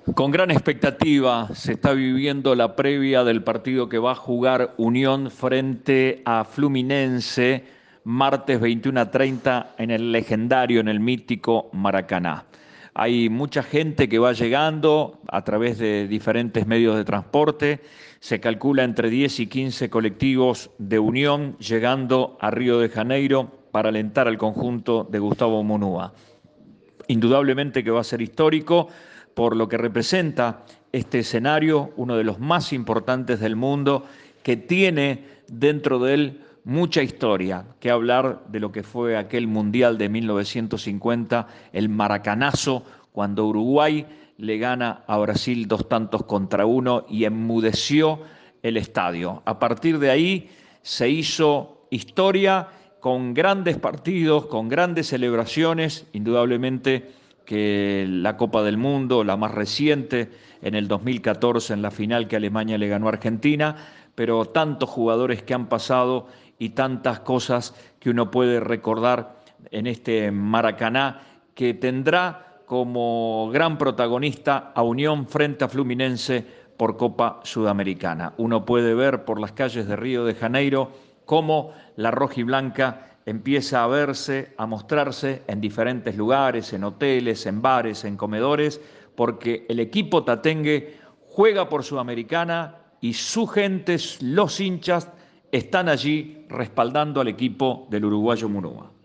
Con gran expectativa se está viviendo la previa del partido que va a jugar Unión frente a Fluminense martes 21:30 en el legendario, en el mítico Maracaná. Hay mucha gente que va llegando a través de diferentes medios de transporte. Se calcula entre 10 y 15 colectivos de Unión llegando a Río de Janeiro para alentar al conjunto de Gustavo Munúa. Indudablemente que va a ser histórico por lo que representa este escenario, uno de los más importantes del mundo, que tiene dentro de él mucha historia, que hablar de lo que fue aquel Mundial de 1950, el maracanazo, cuando Uruguay le gana a Brasil 2-1 y enmudeció el estadio. A partir de ahí se hizo historia con grandes partidos, con grandes celebraciones, indudablemente que la Copa del Mundo, la más reciente, en el 2014, en la final que Alemania le ganó a Argentina, pero tantos jugadores que han pasado y tantas cosas que uno puede recordar en este Maracaná, que tendrá como gran protagonista a Unión frente a Fluminense por Copa Sudamericana. Uno puede ver por las calles de Río de Janeiro cómo la rojiblanca empieza a verse, a mostrarse en diferentes lugares, en hoteles, en bares, en comedores, porque el equipo tatengue juega por Sudamericana y sus gentes, los hinchas, están allí respaldando al equipo del uruguayo Munúa.